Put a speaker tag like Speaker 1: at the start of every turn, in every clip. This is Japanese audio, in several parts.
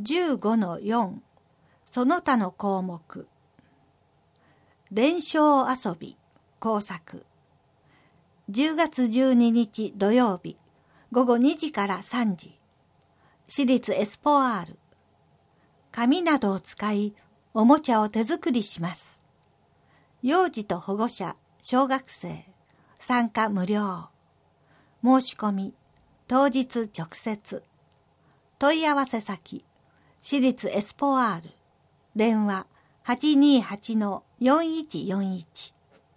Speaker 1: 15-4その他の項目。伝承遊び工作。10月12日土曜日午後2時から3時。私立エスポワール。紙などを使いおもちゃを手作りします。幼児と保護者、小学生、参加無料。申し込み、当日直接。問い合わせ先、私立エスポワール。電話 828-4141。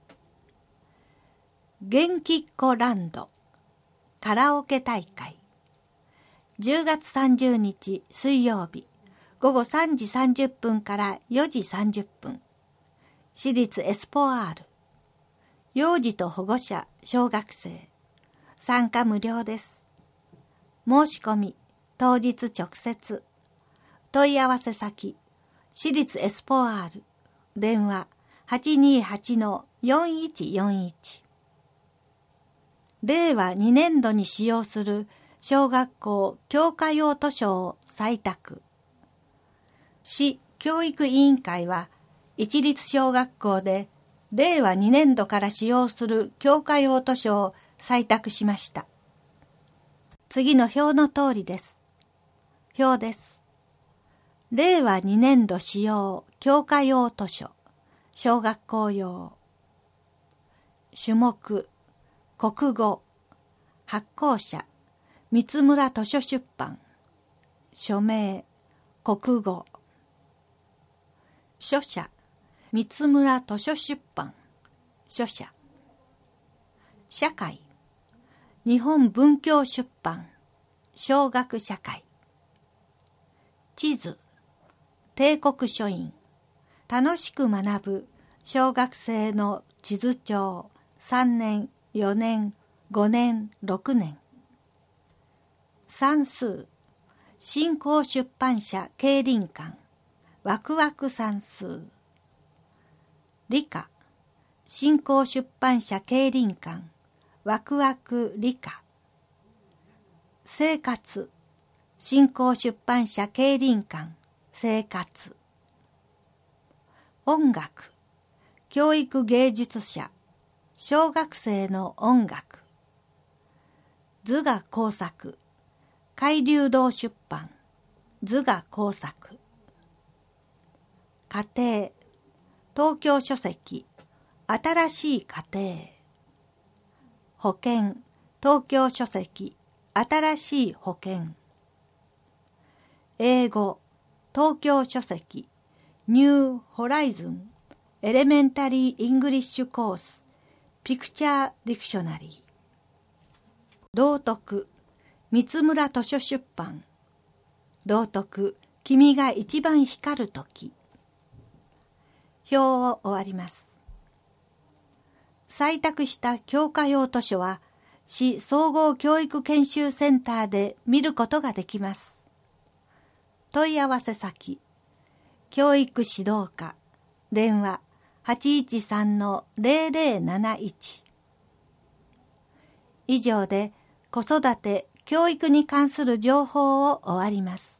Speaker 1: 元気っ子ランド。カラオケ大会。10月30日水曜日午後3時30分から4時30分。私立エスポワール。幼児と保護者、小学生。参加無料です。申し込み、当日直接。問い合わせ先、私立エスポワール。電話 828-4141。令和2年度に使用する小学校教科用図書を採択。市教育委員会は一律小学校で令和2年度から使用する教科用図書を採択しました。次の表の通りです。表です。令和2年度使用教科用図書小学校用。種目国語。発行者三村図書出版。署名国語。書者三村図書出版。書者。社会日本文教出版。小学社会。地図帝国書院。楽しく学ぶ小学生の地図帳。3年4年5年6年。算数新興出版社競輪館。ワクワク算数。理科新興出版社競輪館。ワクワク理科。生活新興出版社競輪館。生活。音楽教育芸術社小学生の音楽。図画工作海流堂出版。図画工作。家庭東京書籍新しい家庭。保険東京書籍新しい保険。英語東京書籍ニューホライズンエレメンタリーイングリッシュコースピクチャーディクショナリー。道徳三村図書出版。道徳君が一番光るとき。表を終わります。採択した教科用図書は市総合教育研修センターで見ることができます。問い合わせ先教育指導課。電話 813-0071。以上で子育て教育に関する情報を終わります。